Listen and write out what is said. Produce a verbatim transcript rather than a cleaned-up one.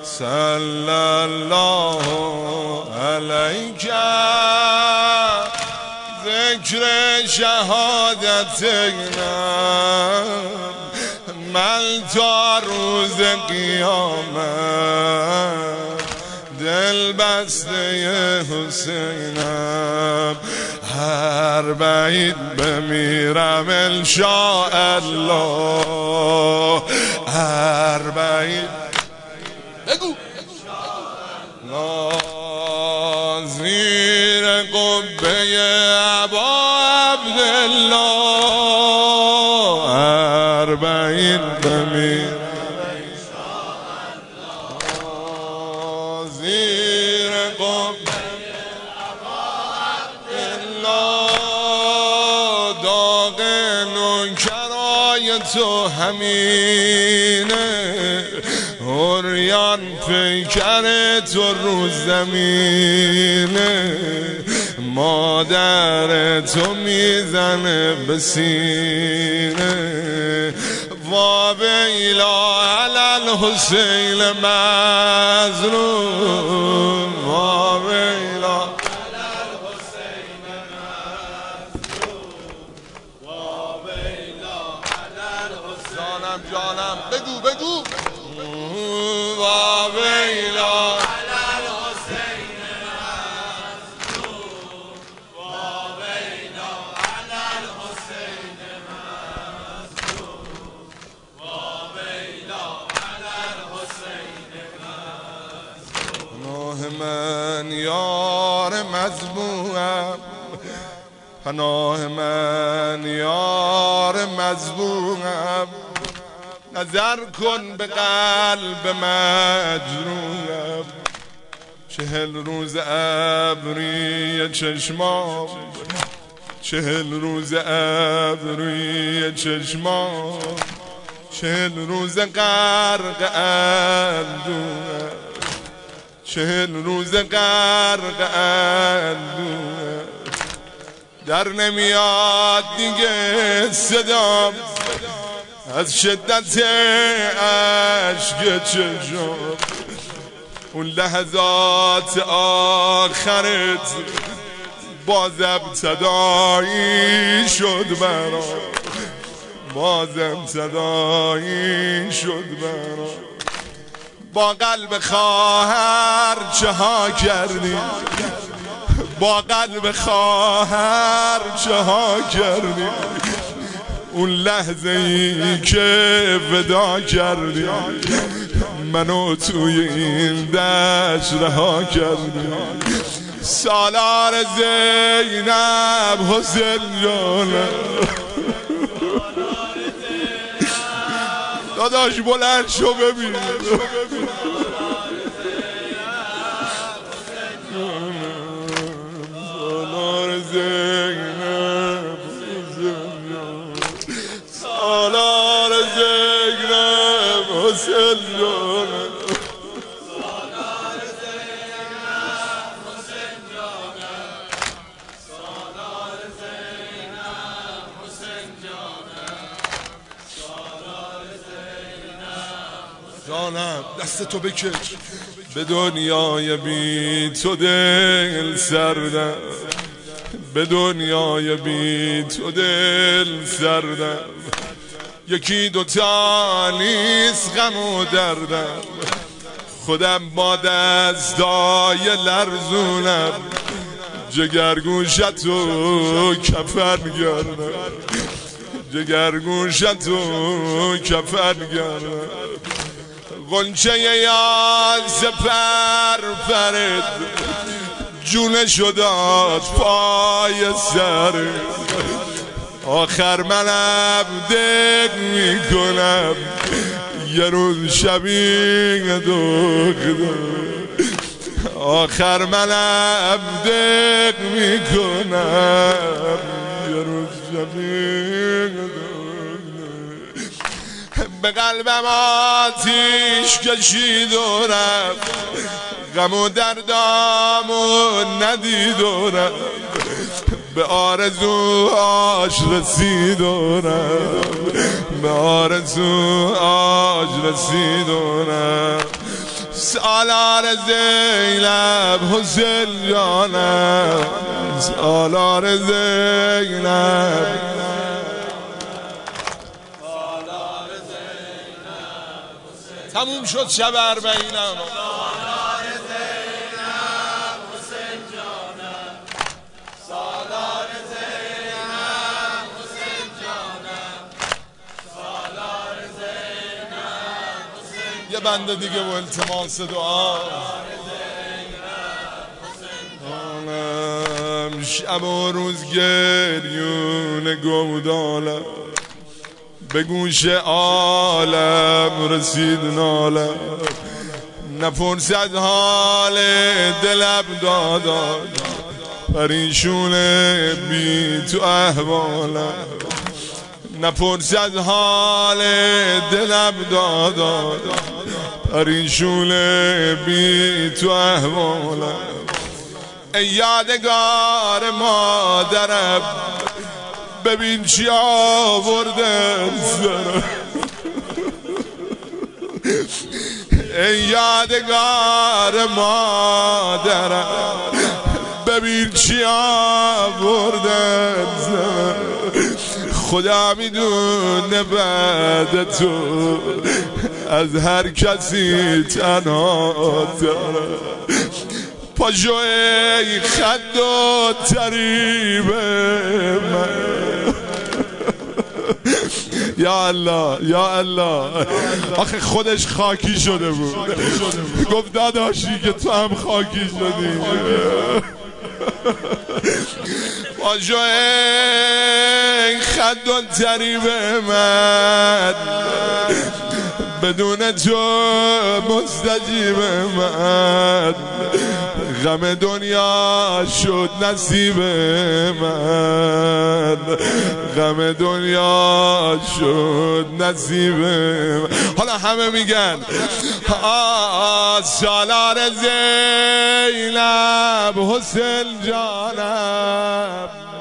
صلی الله علیک ذکر شهادتنا من تا روز قیامت دل بسته حسینم هر بعید بمیرم انشاءالله هر بعید بگو زیر قبه ابا عبدالله هر بعید بمیرم زیر قبه ابا عبدالله داغ نوکرای تو همینه عریان پیکر تو رو زمینه مادر تو میزنه به سینه وابیلا علی الحسین مظلوم وابیلا علی الحسین مظلوم وابیلا علی الحسین جانم جانم بگو بگو وابیلا علی الحسین مظلوم وابیلا علی الحسین مظلوم وابیلا علی الحسین مظلوم پناه من یار مذموم پناه من یار مذموم نظر کن به قلب مجروحم چهل روز ابری چشمام چهل روز ابری چشمام چهل روز غرق اندوهم چهل روز غرق اندوهم در نمیاد دیگه صدام از شدت عشق چشم اون لحظات آخرت بازم صدایی شد برام بازم صدایی شد برام با قلب خواهر چه ها کردی با قلب خواهر چه ها کردی اون لحظه ای که ودا کردی منو توی این دشت رها کردی سالار زینب حسین جانم داداش بلند شو ببین سالار زینب سالار زینب حسین جانم سالار زینب حسین جانم سالار زینب حسین جانم سالار زینب جانم دست تو بکش به دنیای بی تو دل سردم به دنیای بی تو دل سردم یکی دوتا نیست غم و دردم خودم با دستای لرزونم جگرگوشتو کفن گردم جگرگوشتو کفن گردم غنچه یاز پر فرد جونشو داد پای سر آخر منم دق میکنم یه روز شبیه دختر آخر منم دق میکنم یه روز شبیه دختر به قلبم آتیش کشید و رفت غم و دردامو ندید و رفت به آرزوهاش رسید و رفت به آرزوهاش رسید و رفت سالار زینب حسین جانم، سالار زینب، سالار زینب حسین. تموم شد شب اربعینم. سالار زینب حسین جانم، سالار زینب حسین جانم، سالار زینب حسین. یه بنده دیگه و التماس دعا. شب و روز گریون گودالم، به گوش عالم رسید نالم، نپرسد حال دلم دادم، پریشون بی تو احوالم، نپرسد حال دلم دادم، پریشون بی تو احوالم. ای یادگار مادرم ببین چی آورده سرم، ای یادگار مادرم ببین چی آورده سرم، خدا میدونه بعد تو از هر کسی تنها دارم. پاشو ای خد و تریب من، یا الله یا الله. آخه خودش خاکی شده بود، گفت داداشی که تو هم خاکی شدی. پاشو ای خد و تریب من، بدون تو مستجیب من، غم دنیا شد نصیب من، غم دنیا شد نصیب من. حالا همه میگن سالار زینب حسین جانم.